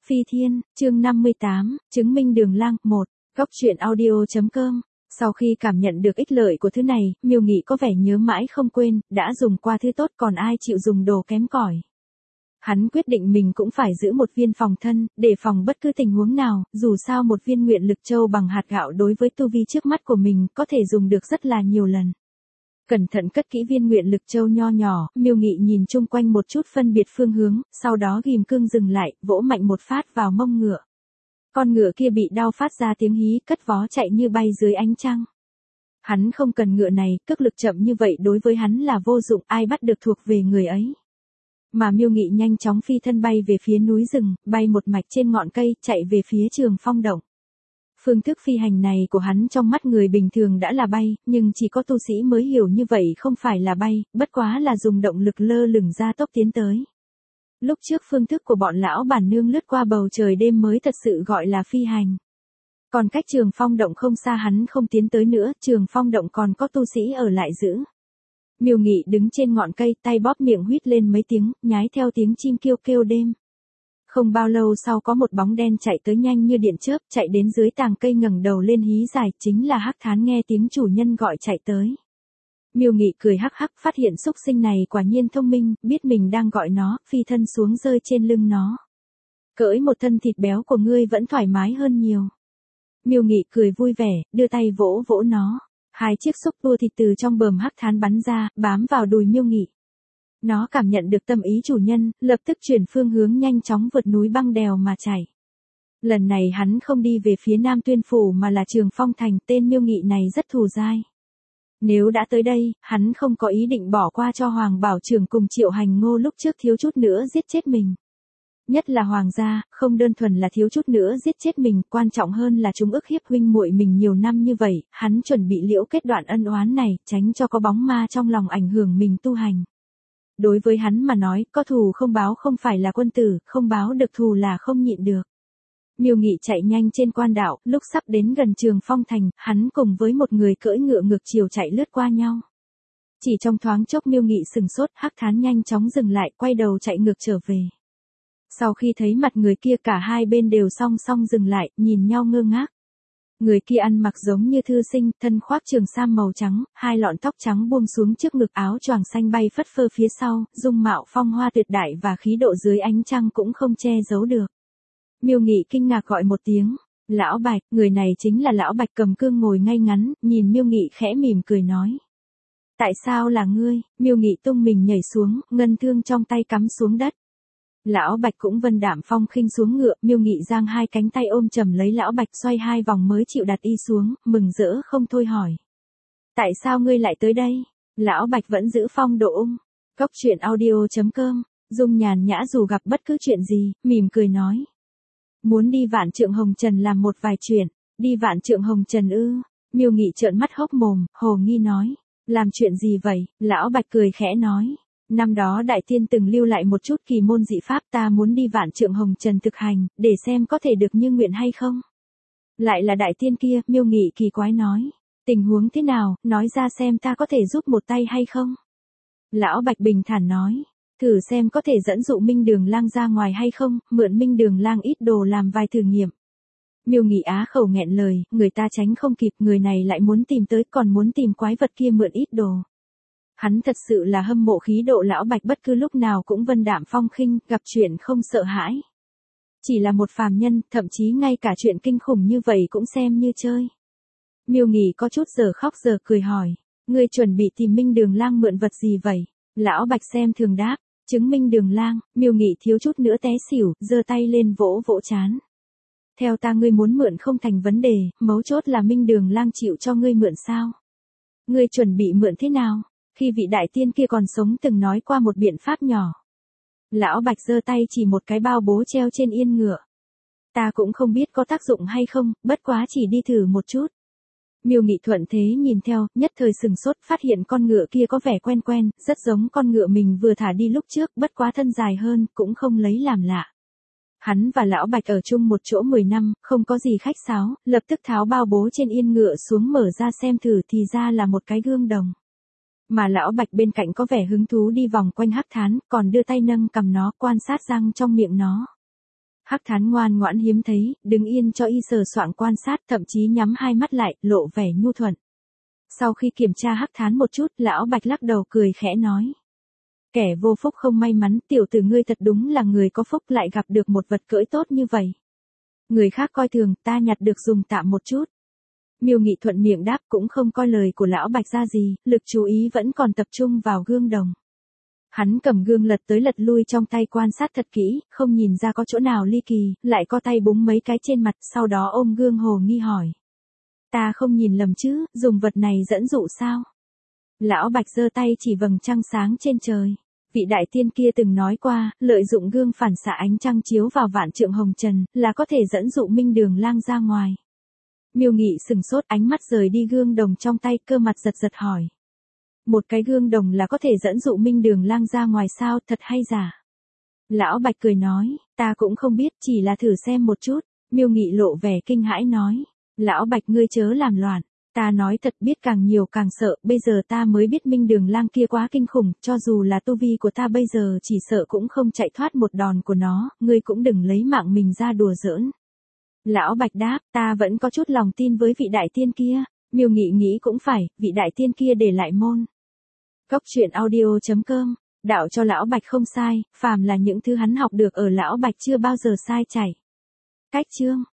Phi Thiên, chương 58, chứng minh đường lang, 1, góc truyện audio.com. Sau khi cảm nhận được ích lợi của thứ này, Miêu Nghị có vẻ nhớ mãi không quên, đã dùng qua thứ tốt còn ai chịu dùng đồ kém cỏi. Hắn quyết định mình cũng phải giữ một viên phòng thân, để phòng bất cứ tình huống nào, dù sao một viên nguyện lực châu bằng hạt gạo đối với tu vi trước mắt của mình có thể dùng được rất là nhiều lần. Cẩn thận cất kỹ viên nguyện lực châu nho nhỏ, Miêu Nghị nhìn chung quanh một chút phân biệt phương hướng, sau đó ghim cương dừng lại, vỗ mạnh một phát vào mông ngựa. Con ngựa kia bị đau phát ra tiếng hí, cất vó chạy như bay dưới ánh trăng. Hắn không cần ngựa này, cước lực chậm như vậy đối với hắn là vô dụng, ai bắt được thuộc về người ấy. Mà Miêu Nghị nhanh chóng phi thân bay về phía núi rừng, bay một mạch trên ngọn cây, chạy về phía Trường Phong Động. Phương thức phi hành này của hắn trong mắt người bình thường đã là bay, nhưng chỉ có tu sĩ mới hiểu như vậy không phải là bay, bất quá là dùng động lực lơ lửng ra tốc tiến tới. Lúc trước phương thức của bọn lão bản nương lướt qua bầu trời đêm mới thật sự gọi là phi hành. Còn cách Trường Phong Động không xa hắn không tiến tới nữa, Trường Phong Động còn có tu sĩ ở lại giữ. Miêu Nghị đứng trên ngọn cây, tay bóp miệng huýt lên mấy tiếng, nhái theo tiếng chim kêu kêu đêm. Không bao lâu sau có một bóng đen chạy tới nhanh như điện chớp, chạy đến dưới tàng cây ngẩng đầu lên hí dài, chính là Hắc Thán nghe tiếng chủ nhân gọi chạy tới. Miêu Nghị cười hắc hắc, phát hiện súc sinh này quả nhiên thông minh, biết mình đang gọi nó, phi thân xuống rơi trên lưng nó. Cưỡi một thân thịt béo của ngươi vẫn thoải mái hơn nhiều. Miêu Nghị cười vui vẻ, đưa tay vỗ vỗ nó. Hai chiếc xúc tua thịt từ trong bờm Hắc Thán bắn ra, bám vào đùi Miêu Nghị. Nó cảm nhận được tâm ý chủ nhân, lập tức chuyển phương hướng nhanh chóng vượt núi băng đèo mà chạy. Lần này hắn không đi về phía Nam Tuyên Phủ mà là Trường Phong Thành, tên Miêu Nghị này rất thù dai. Nếu đã tới đây, hắn không có ý định bỏ qua cho Hoàng Bảo Trưởng cùng Triệu Hành Ngô lúc trước thiếu chút nữa giết chết mình. Nhất là Hoàng gia, không đơn thuần là thiếu chút nữa giết chết mình, quan trọng hơn là chúng ức hiếp huynh muội mình nhiều năm như vậy, hắn chuẩn bị liễu kết đoạn ân oán này, tránh cho có bóng ma trong lòng ảnh hưởng mình tu hành. Đối với hắn mà nói, có thù không báo không phải là quân tử, không báo được thù là không nhịn được. Miêu Nghị chạy nhanh trên quan đạo, lúc sắp đến gần Trường Phong Thành, hắn cùng với một người cưỡi ngựa ngược chiều chạy lướt qua nhau. Chỉ trong thoáng chốc Miêu Nghị sừng sốt, Hắc Thán nhanh chóng dừng lại, quay đầu chạy ngược trở về. Sau khi thấy mặt người kia cả hai bên đều song song dừng lại, nhìn nhau ngơ ngác. Người kia ăn mặc giống như thư sinh, thân khoác trường sam màu trắng, hai lọn tóc trắng buông xuống trước ngực, áo choàng xanh bay phất phơ phía sau, dung mạo phong hoa tuyệt đại và khí độ dưới ánh trăng cũng không che giấu được. Miêu Nghị kinh ngạc gọi một tiếng, lão Bạch, người này chính là lão Bạch cầm cương ngồi ngay ngắn, nhìn Miêu Nghị khẽ mỉm cười nói. Tại sao là ngươi? Miêu Nghị tung mình nhảy xuống, ngân thương trong tay cắm xuống đất. Lão Bạch cũng vân đạm phong khinh xuống ngựa, Miêu Nghị giang hai cánh tay ôm chầm lấy lão Bạch xoay hai vòng mới chịu đặt y xuống, mừng rỡ không thôi hỏi. Tại sao ngươi lại tới đây? Lão Bạch vẫn giữ phong độ ung. Góc truyện audio.com, Dung nhàn nhã dù gặp bất cứ chuyện gì, mỉm cười nói. Muốn đi Vạn Trượng Hồng Trần làm một vài chuyện, đi Vạn Trượng Hồng Trần ư? Miêu Nghị trợn mắt hốc mồm, hồ nghi nói. Làm chuyện gì vậy? Lão Bạch cười khẽ nói. Năm đó Đại Tiên từng lưu lại một chút kỳ môn dị pháp, ta muốn đi Vạn Trượng Hồng Trần thực hành, để xem có thể được như nguyện hay không. Lại là Đại Tiên kia, Miêu Nghị kỳ quái nói. Tình huống thế nào, nói ra xem ta có thể giúp một tay hay không? Lão Bạch bình thản nói. Thử xem có thể dẫn dụ Minh Đường Lang ra ngoài hay không, mượn Minh Đường Lang ít đồ làm vài thử nghiệm. Miêu Nghị á khẩu nghẹn lời, người ta tránh không kịp, người này lại muốn tìm tới, còn muốn tìm quái vật kia mượn ít đồ. Hắn thật sự là hâm mộ khí độ lão Bạch, bất cứ lúc nào cũng vân đạm phong khinh, gặp chuyện không sợ hãi. Chỉ là một phàm nhân, thậm chí ngay cả chuyện kinh khủng như vậy cũng xem như chơi. Miêu Nghị có chút giờ khóc giờ cười hỏi, ngươi chuẩn bị tìm Minh Đường Lang mượn vật gì vậy? Lão Bạch xem thường đáp, chứng Minh Đường Lang. Miêu Nghị thiếu chút nữa té xỉu, giơ tay lên vỗ vỗ trán. Theo ta ngươi muốn mượn không thành vấn đề, mấu chốt là Minh Đường Lang chịu cho ngươi mượn sao? Ngươi chuẩn bị mượn thế nào? Khi vị đại tiên kia còn sống từng nói qua một biện pháp nhỏ. Lão Bạch giơ tay chỉ một cái bao bố treo trên yên ngựa. Ta cũng không biết có tác dụng hay không, bất quá chỉ đi thử một chút. Miêu Nghị thuận thế nhìn theo, nhất thời sừng sốt, phát hiện con ngựa kia có vẻ quen quen, rất giống con ngựa mình vừa thả đi lúc trước, bất quá thân dài hơn, cũng không lấy làm lạ. Hắn và lão Bạch ở chung một chỗ 10 năm, không có gì khách sáo, lập tức tháo bao bố trên yên ngựa xuống mở ra xem thử thì ra là một cái gương đồng. Mà lão Bạch bên cạnh có vẻ hứng thú đi vòng quanh Hắc Thán, còn đưa tay nâng cầm nó, quan sát răng trong miệng nó. Hắc Thán ngoan ngoãn hiếm thấy, đứng yên cho y sờ soạng quan sát, thậm chí nhắm hai mắt lại, lộ vẻ nhu thuận. Sau khi kiểm tra Hắc Thán một chút, lão Bạch lắc đầu cười khẽ nói. Kẻ vô phúc không may mắn, tiểu tử ngươi thật đúng là người có phúc lại gặp được một vật cưỡi tốt như vậy. Người khác coi thường, ta nhặt được dùng tạm một chút. Miêu Nghị thuận miệng đáp, cũng không coi lời của lão Bạch ra gì, lực chú ý vẫn còn tập trung vào gương đồng. Hắn cầm gương lật tới lật lui trong tay quan sát thật kỹ, không nhìn ra có chỗ nào ly kỳ, lại co tay búng mấy cái trên mặt, sau đó ôm gương hồ nghi hỏi. Ta không nhìn lầm chứ, dùng vật này dẫn dụ sao? Lão Bạch giơ tay chỉ vầng trăng sáng trên trời. Vị đại tiên kia từng nói qua, lợi dụng gương phản xạ ánh trăng chiếu vào vạn trượng hồng trần, là có thể dẫn dụ Minh Đường Lang ra ngoài. Miêu Nghị sừng sốt, ánh mắt rời đi gương đồng trong tay, cơ mặt giật giật hỏi. Một cái gương đồng là có thể dẫn dụ Minh Đường Lang ra ngoài sao, thật hay giả? Lão Bạch cười nói, ta cũng không biết, chỉ là thử xem một chút. Miêu Nghị lộ vẻ kinh hãi nói. Lão Bạch ngươi chớ làm loạn. Ta nói thật, biết càng nhiều càng sợ, bây giờ ta mới biết Minh Đường Lang kia quá kinh khủng, cho dù là tu vi của ta bây giờ chỉ sợ cũng không chạy thoát một đòn của nó, ngươi cũng đừng lấy mạng mình ra đùa giỡn. Lão Bạch đáp, ta vẫn có chút lòng tin với vị đại tiên kia. Miêu Nghị nghĩ cũng phải, vị đại tiên kia để lại môn. Cốc truyện audio.com, đạo cho lão Bạch không sai, phàm là những thứ hắn học được ở lão Bạch chưa bao giờ sai chảy. Cách chương